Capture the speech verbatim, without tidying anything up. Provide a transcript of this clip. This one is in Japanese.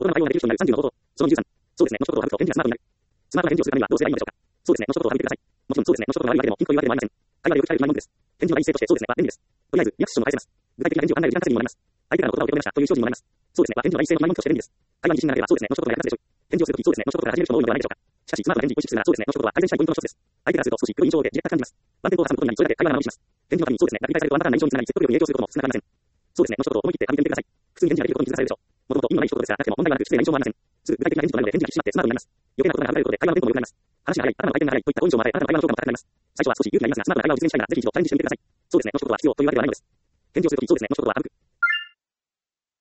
大人の会話ができる人になるさんじゅうの方法。そのにじゅうさん。そうですね。の一言を省くと返事がスマートになる。スマートな返事をするためにはどうすればいいのでしょうか。そうですね。の一言を省いてください。もちろんそうですね。の一言が悪いわけでも、ピンクというわけでもありません。会話でよく聞かれる不満です。返事の第一声として、そうですねは便利です。とりあえず、リアクションを返せます。具体的な返事を考える時間稼ぎにもなります。相手からの言葉を受け止めましたという表示にもなります。そうですねは返事の第一声の不満として便利です。会話に自信がなければ、そうですね。の一言が役立つでしょう。返事をするとき、そうですね。の一言から始める人も多いのではないでしょうか。しかし、スマートな返事に意識するなら、そうですね。の一言は改善したいポイントの一つです。相手からすると少し黒い印象を受け、じれったく感じます。ワンテンポを挟むことになり、それだけ会話が長持ちします。返事のためにそうですね。が繰り返されるとワンパターンな印象につながり、説得力に影響することも少なくありません。そうですね。の一言を思い切って紙ペンでください。普通に返事ができることに気づかされるでしょう。もともと意味のない一言ですが、なくても問題はなく失礼な印象もありません。すぐ具体的な返事となるので、返事が引き締まってスマートになります。余計なことが省かれることで会話のテンポも良くなります。話が早い、頭の回転が早いといった好印象もあれ、あなたの会話の評価も高くなります。最初は少し勇気がいりますが、スマートな会話を実現したいなら、ぜひ一度チャレンジしてみてください。そうですね。の一言は必要というわけではないのです。返事をするとき、そうですね。の一言は省く。